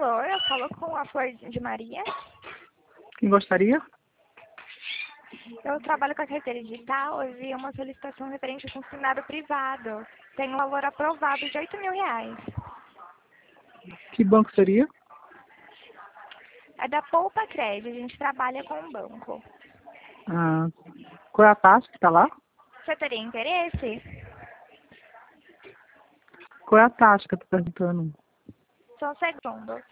Alô, eu falo com a Flor de Maria. Quem gostaria? Eu trabalho com a carteira digital e vi uma solicitação referente ao funcionário privado. Tem um valor aprovado de R$ 8.000. Que banco seria? É da Poupa Crédito, a gente trabalha com um banco. Ah, qual é a taxa que está lá? Você teria interesse? Qual é a taxa que eu estou perguntando? Só um segundo.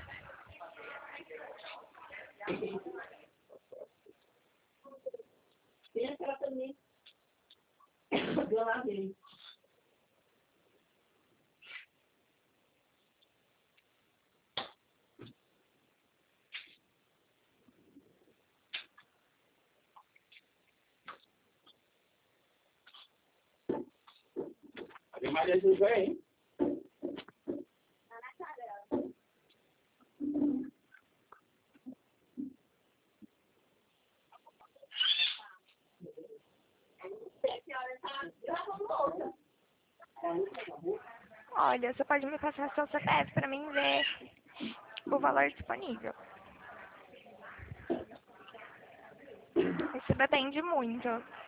Tem aquela também. Eu lavei. Ave Maria José, hein? Olha, você pode me passar seu CPF para mim ver o valor disponível. Isso depende muito.